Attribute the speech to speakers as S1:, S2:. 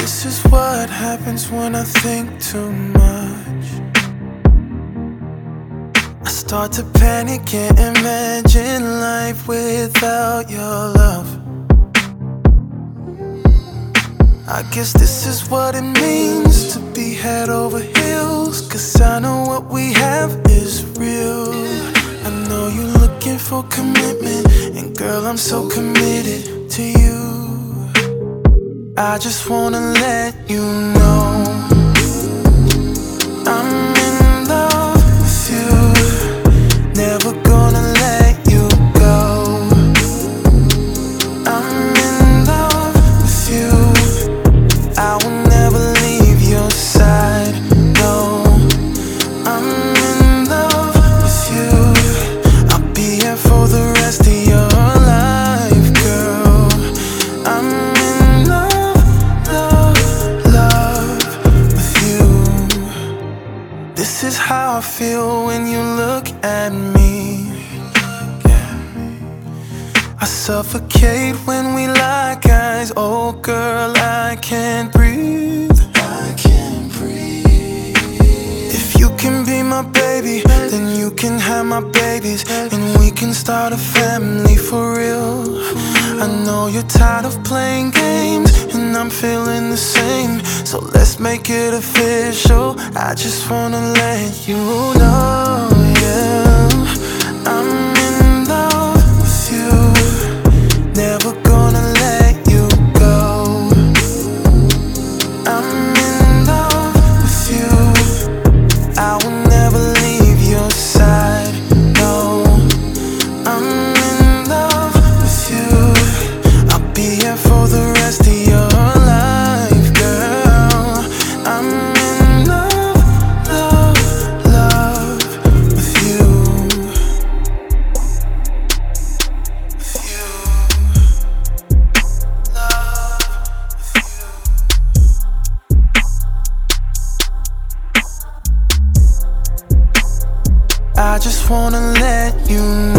S1: This is what happens when I think too much. I start to panic and imagine life without your love. I guess this is what it means to be head over heels, 'cause I know what we have is real. I know you're looking for commitment, and girl, I'm so committed to you. I just wanna let you know I'm in love with you. Never gonna let you go. I'm in love with you. I will never leave your side, no. I'm in love with you. I'll be here for the rest of your life, girl. I'm in love, love with you. This is how I feel when you look at me. I suffocate when we lock eyes. Oh girl, I can't breathe. I can't breathe. If you can be my baby, then you can have my babies, and we can start a family for real. I know you're tired of playing games, and I'm feeling the same. So let's make it official. I just wanna let you know, yeah, I'm in love with you. Never gonna let you go. I'm in love with you. I will never leave your side, no. I'm in love with you. I'll be here for the rest of your life, girl. I'm in love, love with you. With you. I just wanna let you know